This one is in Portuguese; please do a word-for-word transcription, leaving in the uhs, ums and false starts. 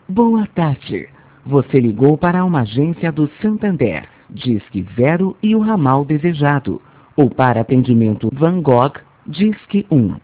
Boa tarde. Você ligou para uma agência do Santander, Disque Zero e o ramal desejado. Ou para atendimento Van Gogh, Disque um.